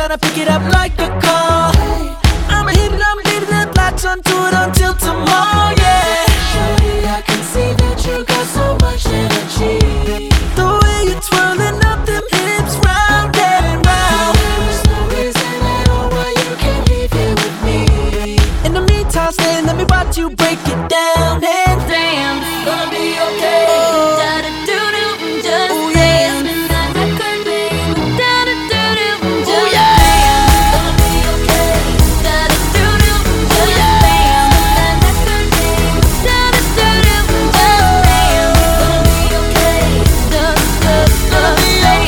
tryna pick it up like a call. I'm leaving it, latch onto it until tomorrow, yeah. Shorty, I can see that you got so much energy. The way you're twirling up them hips round and round. There is no reason at all why you can't leave here with me. In the meantime, stay, let me watch you break it down. And Damn, it's gonna be okay. Da-da-doo-doo, just oh yeah, spin that record, babe. Da-da-doo-doo, oh just yeah. it's gonna be okay. Da-da-doo-doo, just spin that record, babe. Da-da-doo-doo, just it's gonna be okay. Just Gonna be okay.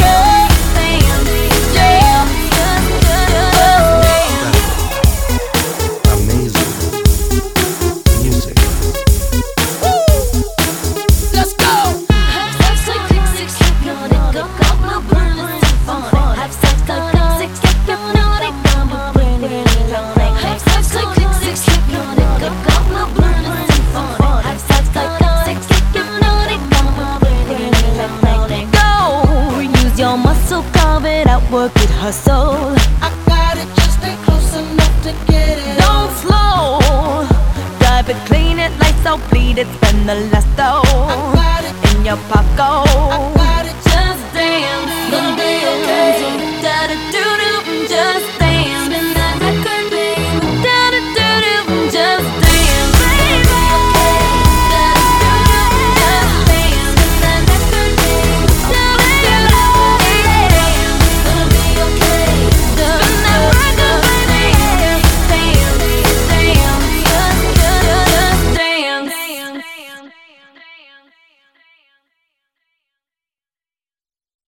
Amazing music. Let's go. Go, use your muscle, carve it out, work it, hustle. I got it, just stay close enough to get it. Don't slow, drive it, clean it, lights out, bleed it, spend the last dough Got it, in your pocket. got it. Just dance, gonna be okay. Da-da-do.